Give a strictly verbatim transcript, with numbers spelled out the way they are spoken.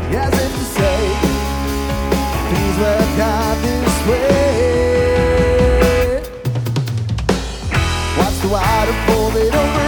as if to say, things work out this way. Watch the water pour it over